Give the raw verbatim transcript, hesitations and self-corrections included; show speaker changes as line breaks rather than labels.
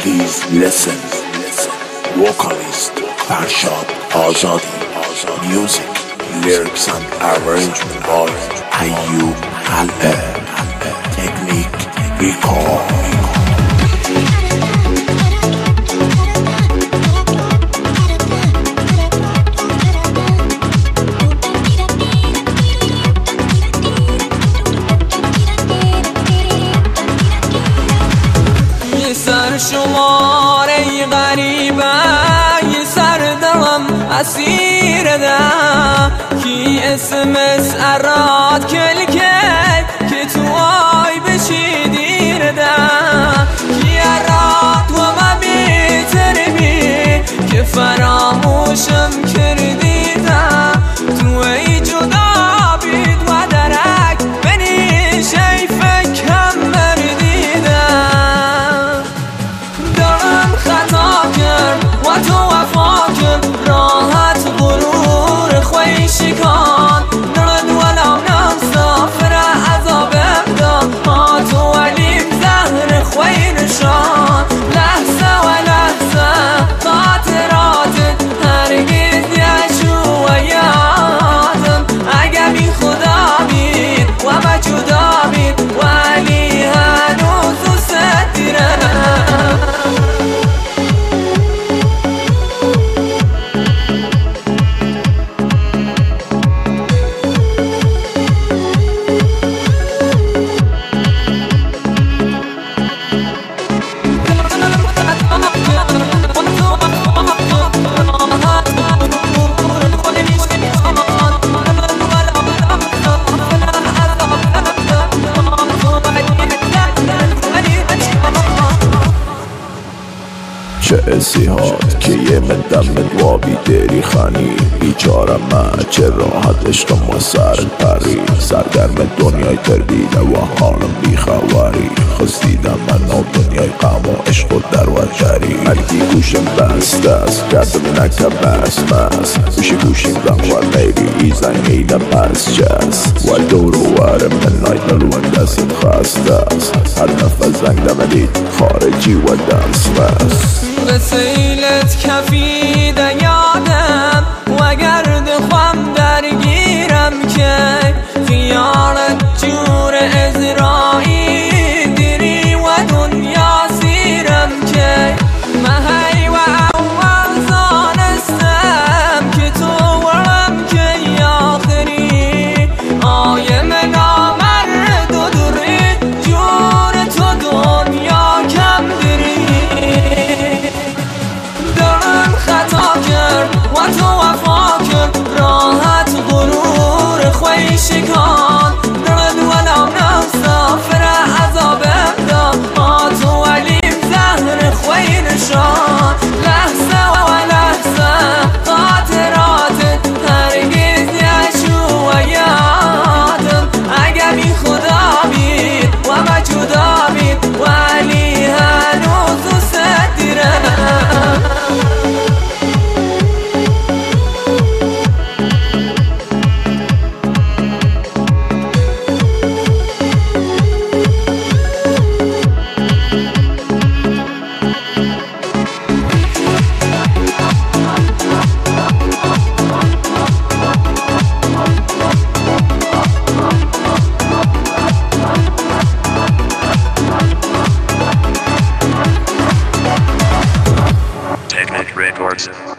Please listen. Vocalist Farshad Azadi. Music, lyrics and arrangement by Ayyub Halbe. Technique, record.
شماره غریبه یه سر دلم اسیر ده کی اسمس اراد کل کرد که تو آی بشی دیر ده کی اراد و ما بیتر بی که فراموشم کردی ده تو ای جدا بید و درک بنی شیفه کم مردی ده و تو وفا کرد راحت غرور خوی شکان نرد ولو نمسافر عذابم داد ما تو علیم زهر خوی نشان لحظه و لحظه خاطراتت هرگز یشو و یادم اگه بی خدا بید و ما جدا بید ولی هنوز دوست دیرم
چه اسیحات که یه مدم وابی دری خانی بیچارم من چه راحت عشق ما سر پری سرگرم دنیای تردیده و حالم بیخواری خستیدم من و دنیای غم و عشق و دروتری هرکی گوشم بسته است کردم نکم بس بس گوشی گوشیم رنگ و میری ایزن ایده پس جست و دور و ور من نایت نلوان دستیم خسته است هر نفس زنگ دمدید خارجی و دست بس
به سیلت کفیده یادم و گرد خوام درگیرم که خیالت جور ازرائیل دیری و دنیا سیرم که مهی و اول زانستم که تو ورم که آخری آیم نامرد و دوری جور تو دنیا کم دری و تو وفا کرد راحت غرور خوی شکان نرد ولو نمسافر عذابم داد ما تو علیم زهر خوی نشان لحظه و لحظه خاطراتت هرگز یشو و یادم اگه بی خدا بید و ما جدا بید ولی هنوز دوست دیرم
Records.